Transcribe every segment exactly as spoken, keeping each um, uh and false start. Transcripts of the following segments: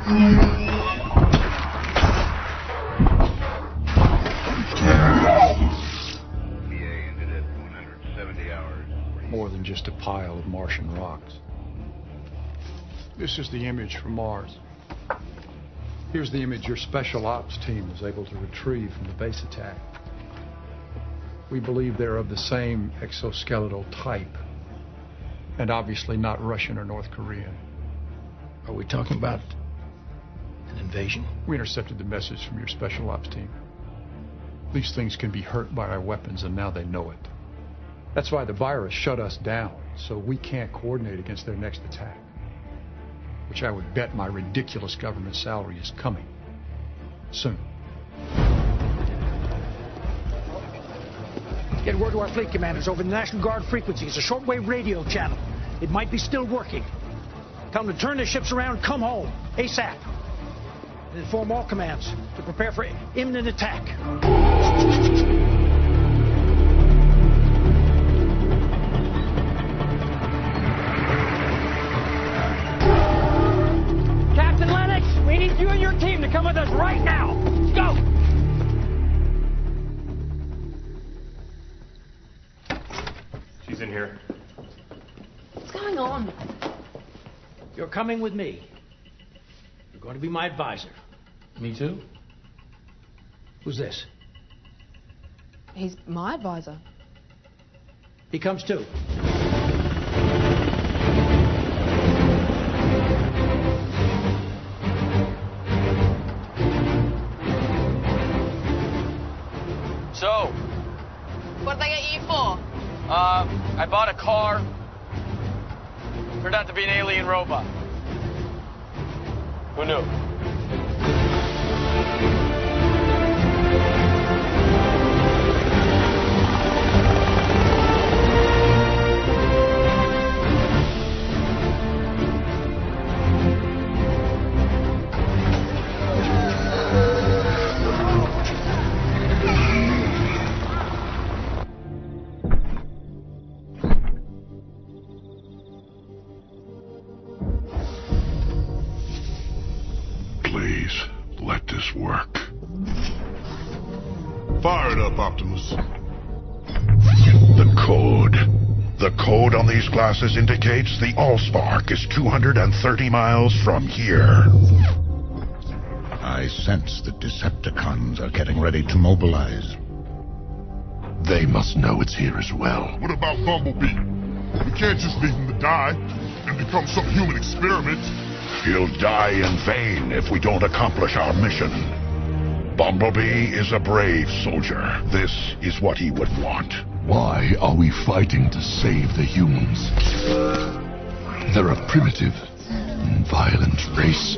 More than just a pile of Martian rocks. This is the image from Mars. Here's the image your special ops team was able to retrieve from the base attack. We believe they're of the same exoskeletal type, and obviously not Russian or North Korean. Are we talking about an invasion? We intercepted the message from your special ops team. These things can be hurt by our weapons, and now they know it. That's why the virus shut us down, so we can't coordinate against their next attack. Which I would bet my ridiculous government salary is coming. Soon. Get word to our fleet commanders over the National Guard frequency. It's a shortwave radio channel. It might be still working. Tell them to turn their ships around, come home, ASAP. And inform all commands to prepare for imminent attack. We need you and your team to come with us right now. Go! She's in here. What's going on? You're coming with me. You're going to be my advisor. Me too? Who's this? He's my advisor. He comes too. So, What did they get you for? uh, I bought a car. Turned out to be an alien robot. Who knew? Please, let this work. Fire it up, Optimus. The code. The code on these glasses indicates the Allspark is two hundred thirty miles from here. I sense the Decepticons are getting ready to mobilize. They must know it's here as well. What about Bumblebee? We can't just leave him to die and become some human experiment. He'll die in vain if we don't accomplish our mission. Bumblebee is a brave soldier. This is what he would want. Why are we fighting to save the humans? They're a primitive, violent race.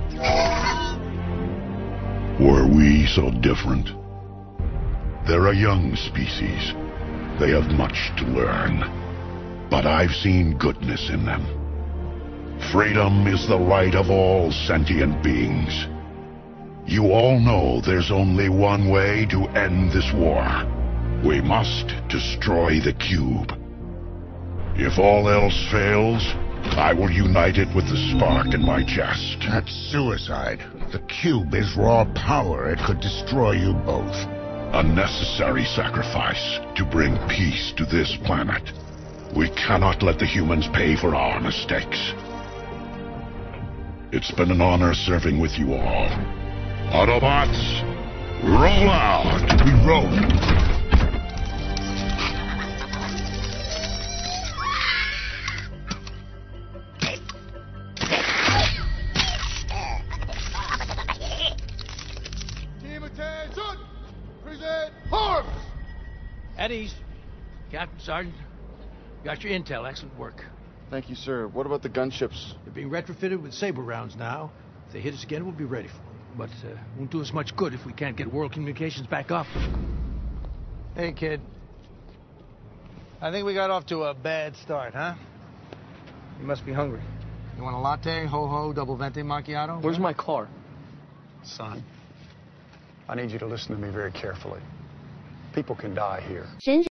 Were we so different? They're a young species. They have much to learn. But I've seen goodness in them. Freedom is the right of all sentient beings. You all know there's only one way to end this war. We must destroy the cube. If all else fails, I will unite it with the spark in my chest. That's suicide. The cube is raw power. It could destroy you both. A necessary sacrifice to bring peace to this planet. We cannot let the humans pay for our mistakes. It's been an honor serving with you all. Autobots, roll out! We roll. Team attention! Present arms! At ease. Captain, Sergeant, got your intel. Excellent work. Thank you, sir. What about the gunships? They're being retrofitted with Saber rounds now. If they hit us again, we'll be ready for them. But uh, won't do us much good if we can't get world communications back up. Hey, kid. I think we got off to a bad start, huh? You must be hungry. You want a latte, ho-ho, double venti macchiato? Where's my car? Son, I need you to listen to me very carefully. People can die here.